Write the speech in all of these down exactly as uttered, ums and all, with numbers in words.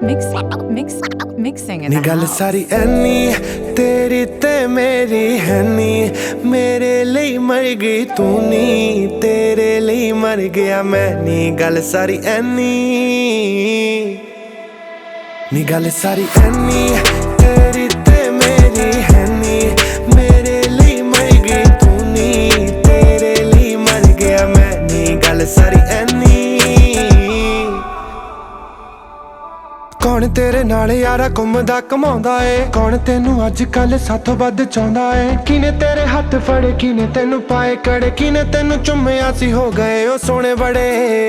Mix, mix, mixing in नी the गल house. सारी ऐनी तेरी ते मेरी है नी, मेरे लिए मर गई तू नी, तेरे लिए मर गया मैं नी। गल सारी ऐनी नी गल सारी ऐनी तेरी ते मेरी है नी, मेरे लिए मर गई तू नी, तेरे लिए मर गया मैं नी। गल सारी ऐनी कौन तेरे नाल यारा घुमदा घुमाउंदा ए, कौन तेनू अज कल साथों वध चाहुंदा ए। किने तेरे हत्थ फड़े किने तेनू पाए कड़े, किने तेनू चुम्मिया सी हो गए ओ सोने बड़े।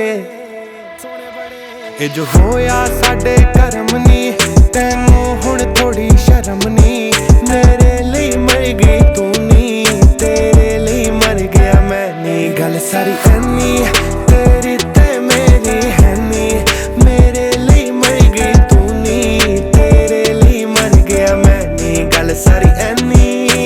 ए जो होया साडे करम नी, तेनू हुण थोड़ी शर्म नी, मेरे लिए मर गई तू नी, तेरे लिए मर गया मैं नी। गल सारी ऐनी तेरी ते मेरी है नी, मेरे लिए मर गई तू नी, तेरे लिए मर गया मैं नी। गल सारी ऐनी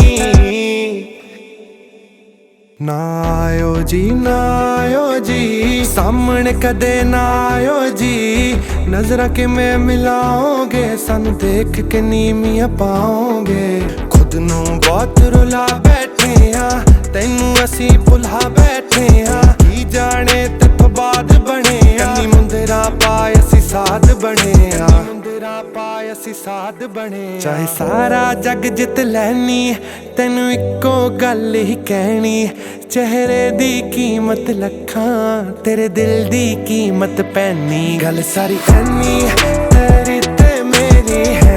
ना आयो जी ना आयो जी, सामने कदे ना आयो जी, नजरां किवें मिलाओगे, सानू देख के नीवियां पाओगे। खुद नू बहुत रुला बैठे आ, तैनू असी भुला बैठे आ, की जाने तेथों बाद बने आ, नी मुंदरा पाए असी साध बने आ, मुंदरा पाए असी साध बने। चाहे सारा जग जित लैनी, तैनू इक्को गल ही कहनी, चेहरे दी कीमत लखां, तेरे दिल दी कीमत पैनी। गल सारी ऐनी तेरी ते मेरी है